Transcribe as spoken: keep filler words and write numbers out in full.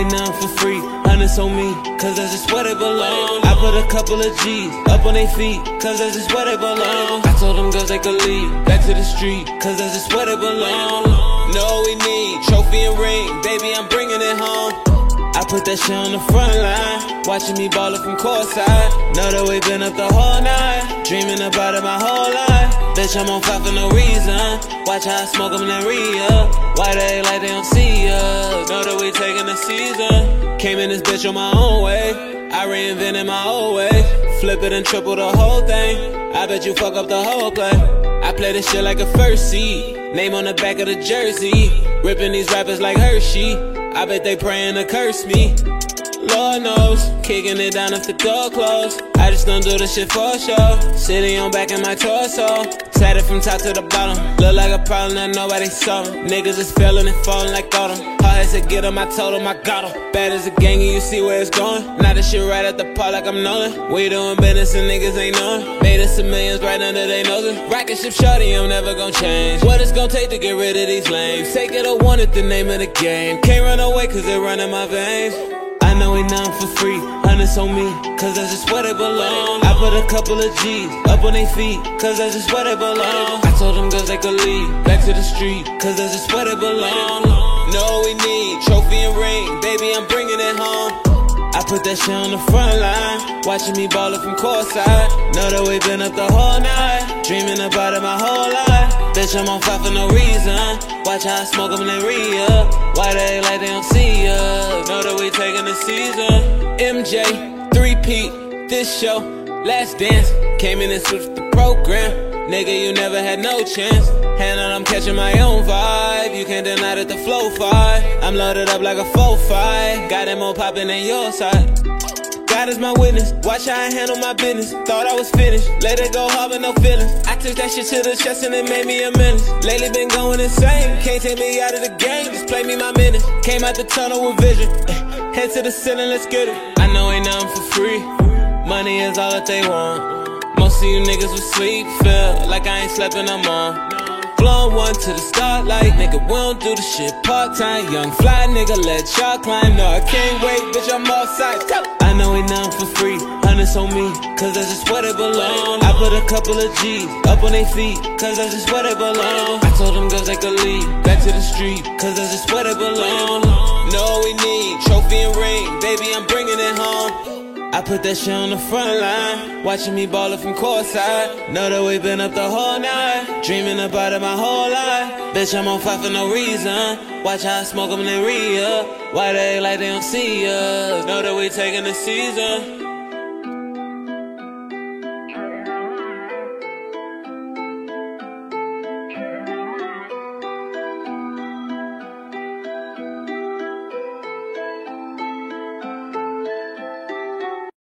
ain't nothing for free. Hundreds on me, cause that's just where they belong. I put a couple of G's up on their feet, cause that's just where they belong. I told them girls they could leave, back to the street, cause that's just where they belong. Know we need trophy and ring, baby, I'm bringing it home. I put that shit on the front line, watching me ballin' from courtside. Know that we been up the whole night, dreaming about it my whole life. Bitch, I'm on fire for no reason. Watch how I smoke them and re-up. Why they like they don't see us? Know that we taking the season. Came in this bitch on my own way, I reinvented my old way. Flip it and triple the whole thing, I bet you fuck up the whole play. I play this shit like a first seed, name on the back of the jersey. Ripping these rappers like Hershey, I bet they praying to curse me. Lord knows, kicking it down if the door closed. I just don't do this shit for show. Sitting on back in my torso, tatted from top to the bottom. Look like a problem that nobody saw. Niggas is failing and falling like autumn. Hard as to get 'em, I told 'em I got 'em. Bad as a gang and you see where it's going. Now this shit right at the part like I'm knowing. We doing business and niggas ain't knowing. Made us some millions right under they noses. Rocket ship shorty, I'm never gon' change. What it's gon' take to get rid of these lames? Take it or want it, the name of the game. Can't run away cause it run in my veins. I know ain't nothing for free, hundreds on me, cause that's just where they belong. I put a couple of G's up on their feet, cause that's just where they belong. I told them girls they could leave, back to the street, cause that's just where they belong. Know we need trophy and ring, baby, I'm bringing it home. I put that shit on the front line, watching me ballin' from courtside. Know that we been up the whole night, dreaming about it my whole life. Bitch, I'm on fire for no reason. Watch how I smoke them and they re-up. Why they like they don't see us? Know that we taking the season. M J, three-peat, this show, last dance. Came in and switched the program. Nigga, you never had no chance. Hand on, I'm catching my own vibe. You can't deny that the flow fire. I'm loaded up like a four five. Got it more poppin' than your side. God is my witness, watch how I handle my business. Thought I was finished, let it go hard with no feelings. I took that shit to the chest and it made me a menace. Lately been going insane, can't take me out of the game, just play me my minutes. Came out the tunnel with vision, head to the ceiling, let's get it. I know ain't nothing for free, money is all that they want. Most of you niggas will sleep, feel like I ain't slept in no more. Blowing one to the starlight, nigga, we don't do the shit part-time. Young fly nigga, let y'all climb. No, I can't wait, bitch, I'm offside. I know ain't nothing for free, hundreds on me, cause that's just where they belong. I put a couple of G's up on their feet, cause that's just where they belong. I told them girls they could leave, back to the street, cause that's just where they belong. Know we need trophy and ring, baby, I'm bringing it home. I put that shit on the front line, watching me ballin' from courtside. Know that we been up the whole night, dreaming about it my whole life. Bitch, I'm on fire for no reason. Watch how I smoke them and re-up. Why they like they don't see us? Know that we taking the season.